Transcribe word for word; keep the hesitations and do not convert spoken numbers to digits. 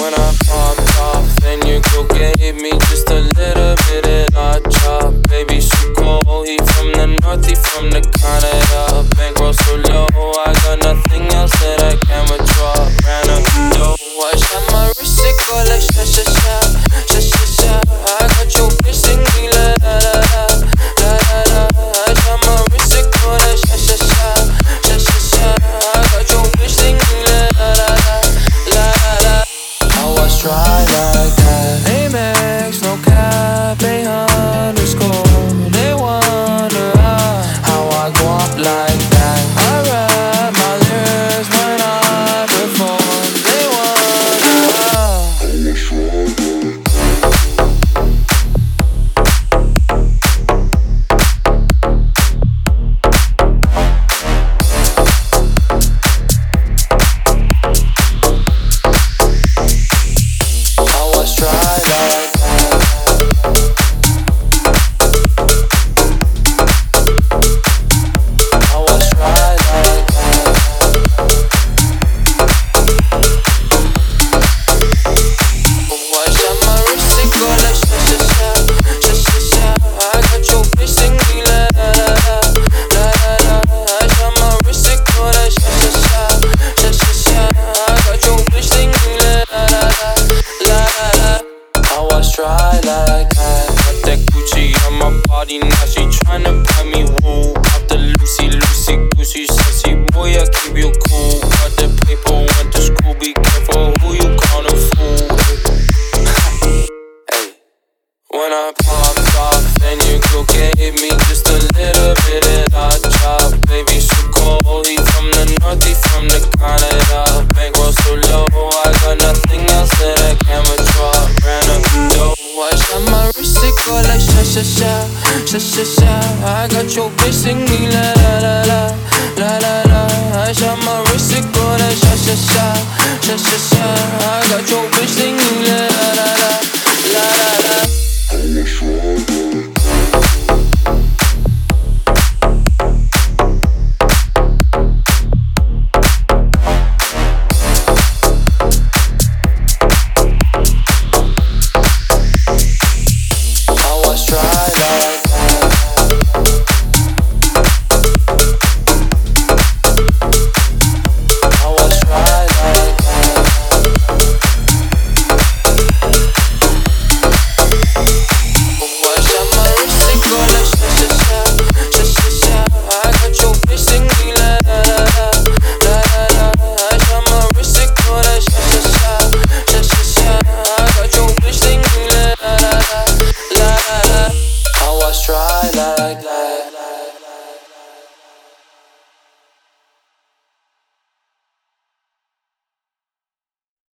When I popped off, then you go gave me just a little bit of I chop. Baby, so cold, he from the north, he from the Canada. Bankroll so low, I got nothing else that I can withdraw. Ran up the dough, I shot my wrist, it go like sha sha sha, sha sha sha. I got your bitch singing la la la la, la la la. I shot my wrist, it go like sha sha sha, sha sha sha. I got your bitch singing la la la la, la la. I was dry like that. Amex, no cap, a underscore. They wonder how I go up like that. I rap my lyrics when I perform. They try like that. Got that Gucci on my body, now she tryna buy me woo. Got the Lucy, Lucy, Goosey, sassy boy, I keep you cool. Got the paper, went to school, be careful who you call a fool. Hey, when I popped off, then you go gave me just a little bit of I chop. Baby, so cold, he from the north, he from the Canada. Bankroll so low, I got nothing else that I can withdraw. Ran up the dough, I shot my wrist, it go like sha sha sha, sha sha sha. I got your bitch singing la la la la, la la la. I shot my wrist, it go like sha sha sha, sha sha sha. I got your bitch singing la la la la, la la la. Try like that.